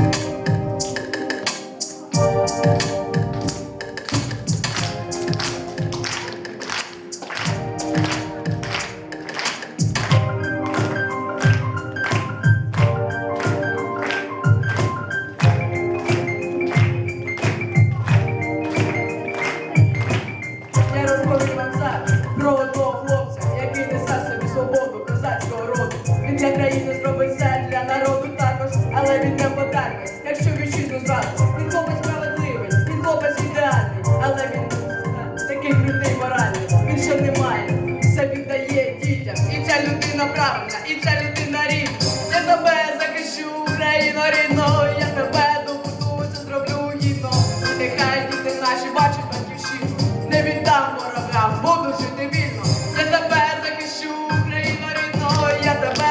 Для країни зробить все, для народу також, але він не потерпить, якщо вітчизну зрадить. Він хлопець справедливий, він хлопець ідеальний, але він такий крутий моральний. Він що не має, все віддає дітям. І ця людина правильна, і ця людина рідна. Я тебе захищу, Україно рідно, я тебе добуду, це зроблю гідно. І нехай діти наші бачать батьківщину, не віддам ворогам, буду жити вільно. Я тебе захищу, Україно рідно, я тебе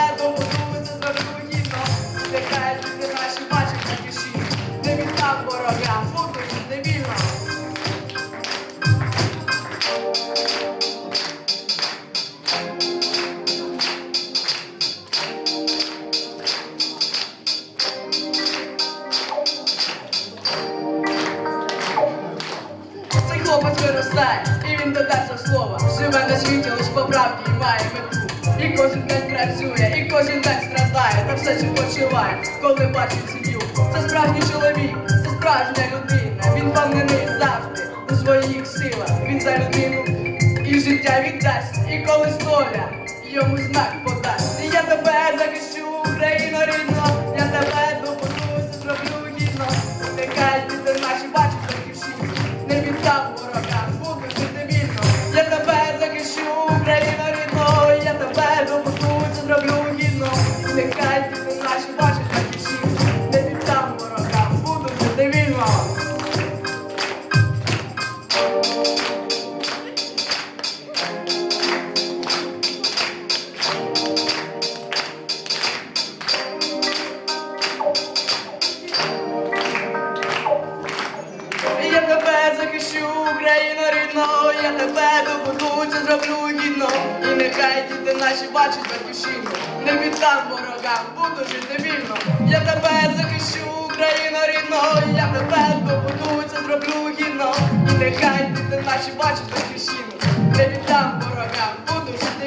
нехай люди наші бачать батьківщину, не віддам ворогам, буду жити вільно. Цей хлопець виростає, і він додався слова. Живе на світі лиш по правді і має мету. І кожен день працює, і кожен день страдає, та все ще почуває, коли бачить сім'ю. Це справжній чоловік, це справжня людина. Він впевнений завжди у своїх силах. Він за людину і життя віддасть, і колись доля йому знак подасть. І я тебе захищу, Україно рідно, я тебе добуду, це зроблю гідно. Нехай діти наші бачать батьківщину, не віддам ворогам, буду жити вільно. Я тебе захищу, Україно рідно, я тебе добуду, це зроблю гідно. Нехай діти наші бачать батьківщину, не віддам ворогам, буду жити вільно. Я тебе захищу, Україно рідно, я тебе добуду, це зроблю гідно. І нехай діти наші бачать батьківщину, не віддам ворогам, буду жити вільно. Я тебе захищу, Україно рідно, я тебе добуду, це зроблю гідно. І нехай діти наші бачать батьківщину, не віддам ворогам, буду жити вільно.